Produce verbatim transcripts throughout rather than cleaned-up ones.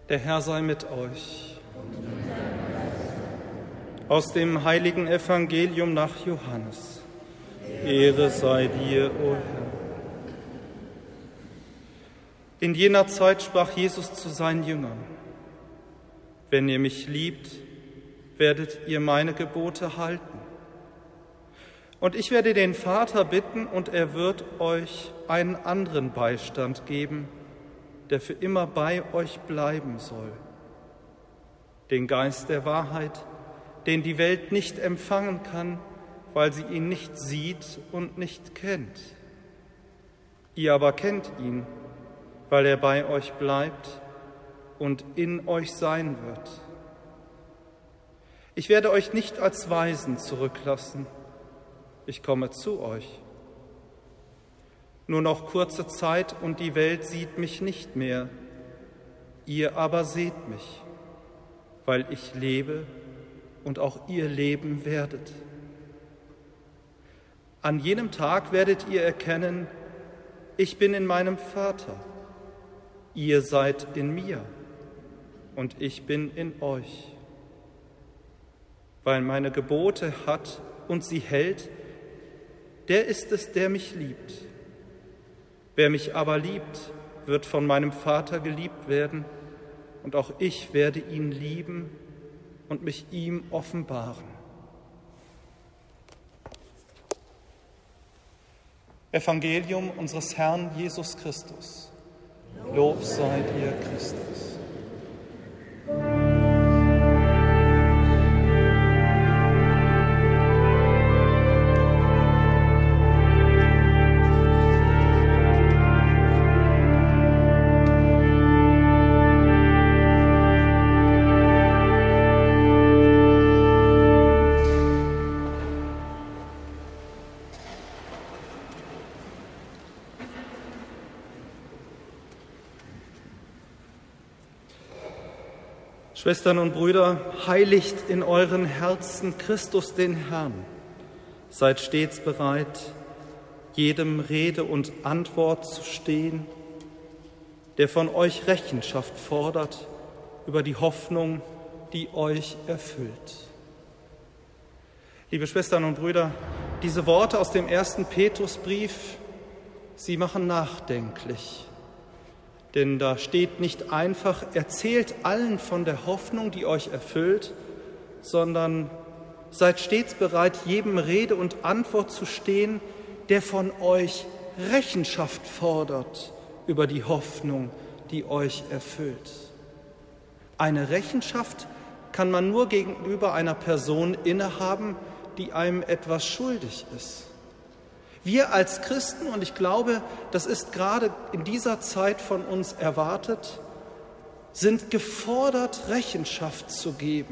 Der Herr sei mit euch. Aus dem heiligen Evangelium nach Johannes. Ehre sei dir, o Herr. In jener Zeit sprach Jesus zu seinen Jüngern: Wenn ihr mich liebt, werdet ihr meine Gebote halten. Und ich werde den Vater bitten, und er wird euch einen anderen Beistand geben, der für immer bei euch bleiben soll. Den Geist der Wahrheit, den die Welt nicht empfangen kann, weil sie ihn nicht sieht und nicht kennt. Ihr aber kennt ihn, weil er bei euch bleibt und in euch sein wird. Ich werde euch nicht als Waisen zurücklassen. Ich komme zu euch. Nur noch kurze Zeit und die Welt sieht mich nicht mehr. Ihr aber seht mich, weil ich lebe und auch ihr leben werdet. An jenem Tag werdet ihr erkennen, ich bin in meinem Vater, ihr seid in mir und ich bin in euch. Weil meine Gebote hat und sie hält, der ist es, der mich liebt. Wer mich aber liebt, wird von meinem Vater geliebt werden, und auch ich werde ihn lieben und mich ihm offenbaren. Evangelium unseres Herrn Jesus Christus. Lob sei dir, Christus. Schwestern und Brüder, heiligt in euren Herzen Christus den Herrn. Seid stets bereit, jedem Rede und Antwort zu stehen, der von euch Rechenschaft fordert über die Hoffnung, die euch erfüllt. Liebe Schwestern und Brüder, diese Worte aus dem ersten Petrusbrief, sie machen nachdenklich. Denn da steht nicht einfach, erzählt allen von der Hoffnung, die euch erfüllt, sondern seid stets bereit, jedem Rede und Antwort zu stehen, der von euch Rechenschaft fordert über die Hoffnung, die euch erfüllt. Eine Rechenschaft kann man nur gegenüber einer Person innehaben, die einem etwas schuldig ist. Wir als Christen, und ich glaube, das ist gerade in dieser Zeit von uns erwartet, sind gefordert, Rechenschaft zu geben.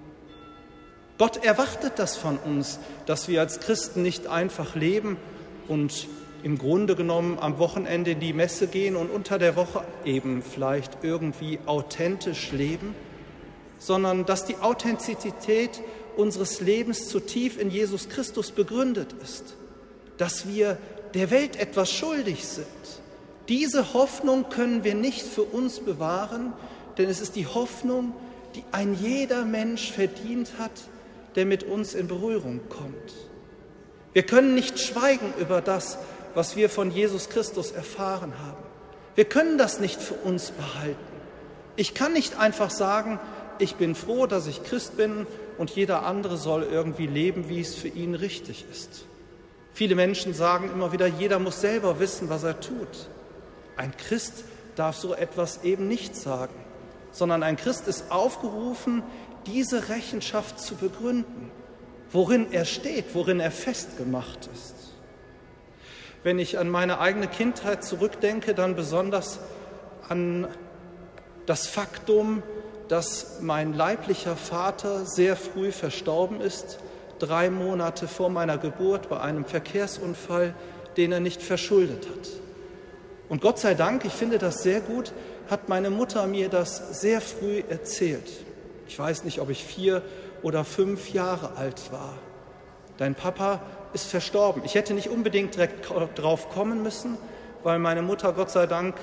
Gott erwartet das von uns, dass wir als Christen nicht einfach leben und im Grunde genommen am Wochenende in die Messe gehen und unter der Woche eben vielleicht irgendwie authentisch leben, sondern dass die Authentizität unseres Lebens zutiefst in Jesus Christus begründet ist. Dass wir der Welt etwas schuldig sind. Diese Hoffnung können wir nicht für uns bewahren, denn es ist die Hoffnung, die ein jeder Mensch verdient hat, der mit uns in Berührung kommt. Wir können nicht schweigen über das, was wir von Jesus Christus erfahren haben. Wir können das nicht für uns behalten. Ich kann nicht einfach sagen, ich bin froh, dass ich Christ bin und jeder andere soll irgendwie leben, wie es für ihn richtig ist. Viele Menschen sagen immer wieder, jeder muss selber wissen, was er tut. Ein Christ darf so etwas eben nicht sagen, sondern ein Christ ist aufgerufen, diese Rechenschaft zu begründen, worin er steht, worin er festgemacht ist. Wenn ich an meine eigene Kindheit zurückdenke, dann besonders an das Faktum, dass mein leiblicher Vater sehr früh verstorben ist, drei Monate vor meiner Geburt bei einem Verkehrsunfall, den er nicht verschuldet hat. Und Gott sei Dank, ich finde das sehr gut, hat meine Mutter mir das sehr früh erzählt. Ich weiß nicht, ob ich vier oder fünf Jahre alt war. Dein Papa ist verstorben. Ich hätte nicht unbedingt direkt drauf kommen müssen, weil meine Mutter Gott sei Dank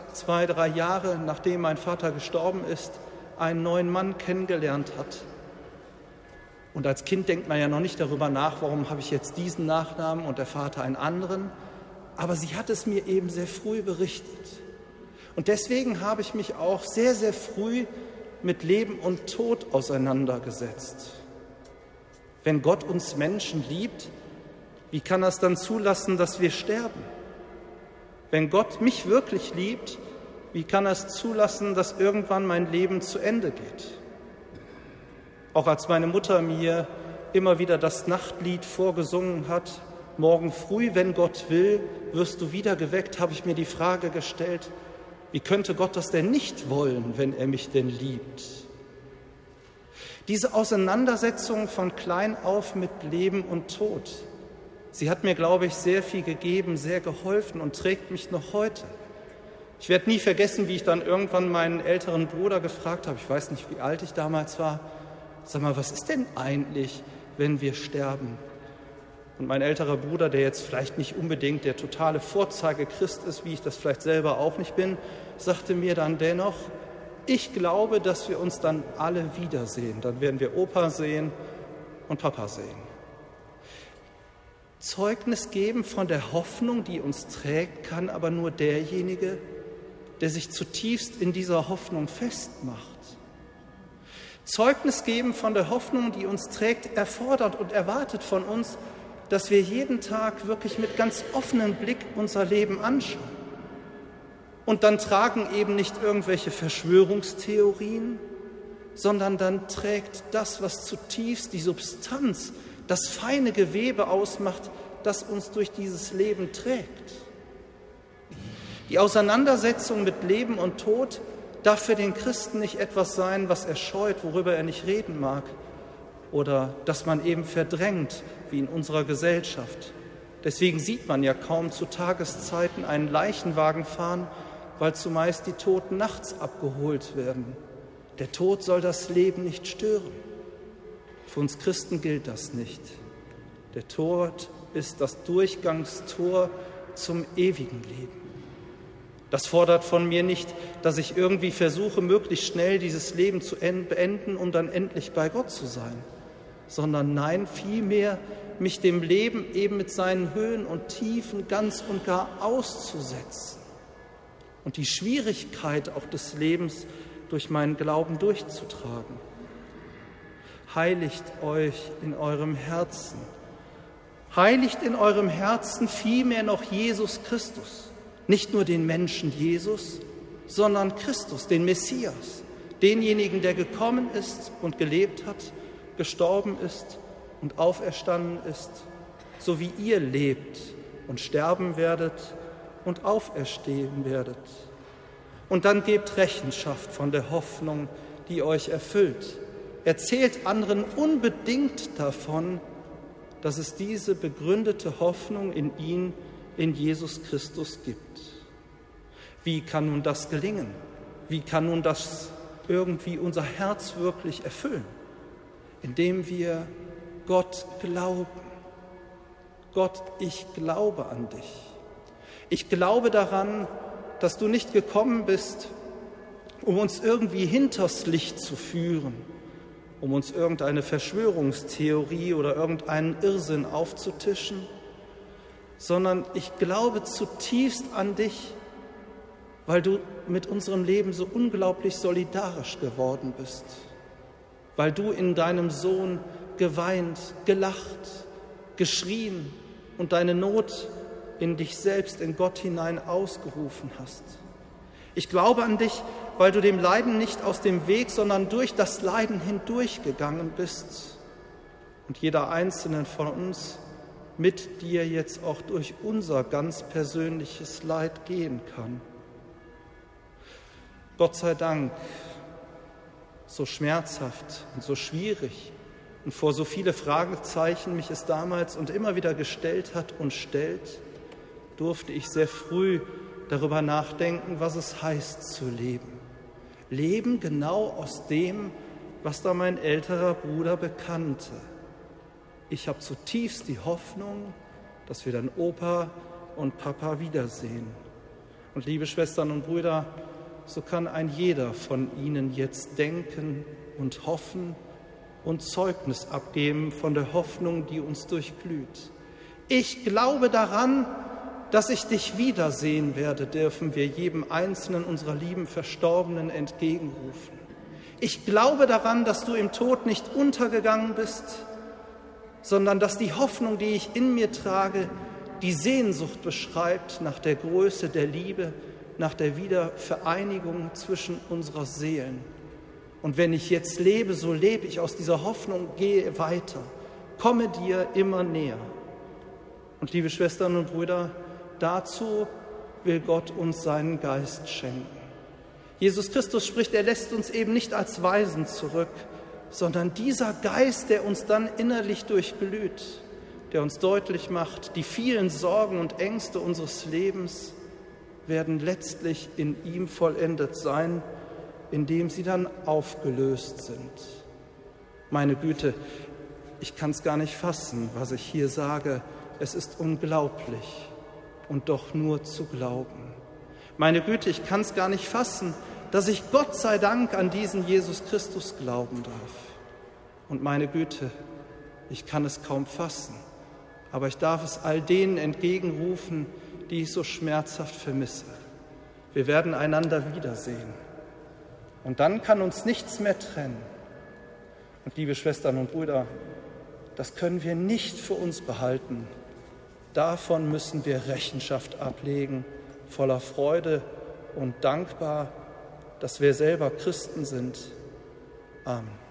zwei, drei Jahre nachdem mein Vater gestorben ist, einen neuen Mann kennengelernt hat. Und als Kind denkt man ja noch nicht darüber nach, warum habe ich jetzt diesen Nachnamen und der Vater einen anderen. Aber sie hat es mir eben sehr früh berichtet. Und deswegen habe ich mich auch sehr, sehr früh mit Leben und Tod auseinandergesetzt. Wenn Gott uns Menschen liebt, wie kann er es dann zulassen, dass wir sterben? Wenn Gott mich wirklich liebt, wie kann er es zulassen, dass irgendwann mein Leben zu Ende geht? Auch als meine Mutter mir immer wieder das Nachtlied vorgesungen hat, morgen früh, wenn Gott will, wirst du wieder geweckt, habe ich mir die Frage gestellt, wie könnte Gott das denn nicht wollen, wenn er mich denn liebt? Diese Auseinandersetzung von klein auf mit Leben und Tod, sie hat mir, glaube ich, sehr viel gegeben, sehr geholfen und trägt mich noch heute. Ich werde nie vergessen, wie ich dann irgendwann meinen älteren Bruder gefragt habe, ich weiß nicht, wie alt ich damals war, sag mal, was ist denn eigentlich, wenn wir sterben? Und mein älterer Bruder, der jetzt vielleicht nicht unbedingt der totale Vorzeige-Christ ist, wie ich das vielleicht selber auch nicht bin, sagte mir dann dennoch, ich glaube, dass wir uns dann alle wiedersehen. Dann werden wir Opa sehen und Papa sehen. Zeugnis geben von der Hoffnung, die uns trägt, kann aber nur derjenige, der sich zutiefst in dieser Hoffnung festmacht. Zeugnis geben von der Hoffnung, die uns trägt, erfordert und erwartet von uns, dass wir jeden Tag wirklich mit ganz offenem Blick unser Leben anschauen. Und dann tragen eben nicht irgendwelche Verschwörungstheorien, sondern dann trägt das, was zutiefst die Substanz, das feine Gewebe ausmacht, das uns durch dieses Leben trägt. Die Auseinandersetzung mit Leben und Tod darf für den Christen nicht etwas sein, was er scheut, worüber er nicht reden mag oder das man eben verdrängt, wie in unserer Gesellschaft. Deswegen sieht man ja kaum zu Tageszeiten einen Leichenwagen fahren, weil zumeist die Toten nachts abgeholt werden. Der Tod soll das Leben nicht stören. Für uns Christen gilt das nicht. Der Tod ist das Durchgangstor zum ewigen Leben. Das fordert von mir nicht, dass ich irgendwie versuche, möglichst schnell dieses Leben zu beenden, um dann endlich bei Gott zu sein, sondern nein, vielmehr mich dem Leben eben mit seinen Höhen und Tiefen ganz und gar auszusetzen und die Schwierigkeit auch des Lebens durch meinen Glauben durchzutragen. Heiligt euch in eurem Herzen. Heiligt in eurem Herzen vielmehr noch Jesus Christus. Nicht nur den Menschen Jesus, sondern Christus, den Messias, denjenigen, der gekommen ist und gelebt hat, gestorben ist und auferstanden ist, so wie ihr lebt und sterben werdet und auferstehen werdet. Und dann gebt Rechenschaft von der Hoffnung, die euch erfüllt. Erzählt anderen unbedingt davon, dass es diese begründete Hoffnung in ihn, in Jesus Christus gibt. Wie kann nun das gelingen? Wie kann nun das irgendwie unser Herz wirklich erfüllen? Indem wir Gott glauben. Gott, ich glaube an dich. Ich glaube daran, dass du nicht gekommen bist, um uns irgendwie hinters Licht zu führen, um uns irgendeine Verschwörungstheorie oder irgendeinen Irrsinn aufzutischen, sondern ich glaube zutiefst an dich, weil du mit unserem Leben so unglaublich solidarisch geworden bist, weil du in deinem Sohn geweint, gelacht, geschrien und deine Not in dich selbst, in Gott hinein ausgerufen hast. Ich glaube an dich, weil du dem Leiden nicht aus dem Weg, sondern durch das Leiden hindurchgegangen bist und jeder Einzelne von uns mit dir jetzt auch durch unser ganz persönliches Leid gehen kann. Gott sei Dank, so schmerzhaft und so schwierig und vor so viele Fragezeichen mich es damals und immer wieder gestellt hat und stellt, durfte ich sehr früh darüber nachdenken, was es heißt zu leben. Leben genau aus dem, was da mein älterer Bruder bekannte. Ich habe zutiefst die Hoffnung, dass wir dann Opa und Papa wiedersehen. Und liebe Schwestern und Brüder, so kann ein jeder von Ihnen jetzt denken und hoffen und Zeugnis abgeben von der Hoffnung, die uns durchglüht. Ich glaube daran, dass ich dich wiedersehen werde, dürfen wir jedem einzelnen unserer lieben Verstorbenen entgegenrufen. Ich glaube daran, dass du im Tod nicht untergegangen bist, sondern dass die Hoffnung, die ich in mir trage, die Sehnsucht beschreibt nach der Größe der Liebe, nach der Wiedervereinigung zwischen unserer Seelen. Und wenn ich jetzt lebe, so lebe ich aus dieser Hoffnung, gehe weiter, komme dir immer näher. Und liebe Schwestern und Brüder, dazu will Gott uns seinen Geist schenken. Jesus Christus spricht, er lässt uns eben nicht als Waisen zurück, sondern dieser Geist, der uns dann innerlich durchglüht, der uns deutlich macht, die vielen Sorgen und Ängste unseres Lebens werden letztlich in ihm vollendet sein, indem sie dann aufgelöst sind. Meine Güte, ich kann es gar nicht fassen, was ich hier sage. Es ist unglaublich und doch nur zu glauben. Meine Güte, ich kann es gar nicht fassen, dass ich Gott sei Dank an diesen Jesus Christus glauben darf. Und meine Güte, ich kann es kaum fassen, aber ich darf es all denen entgegenrufen, die ich so schmerzhaft vermisse. Wir werden einander wiedersehen. Und dann kann uns nichts mehr trennen. Und liebe Schwestern und Brüder, das können wir nicht für uns behalten. Davon müssen wir Rechenschaft ablegen, voller Freude und dankbar, dass wir selber Christen sind. Amen.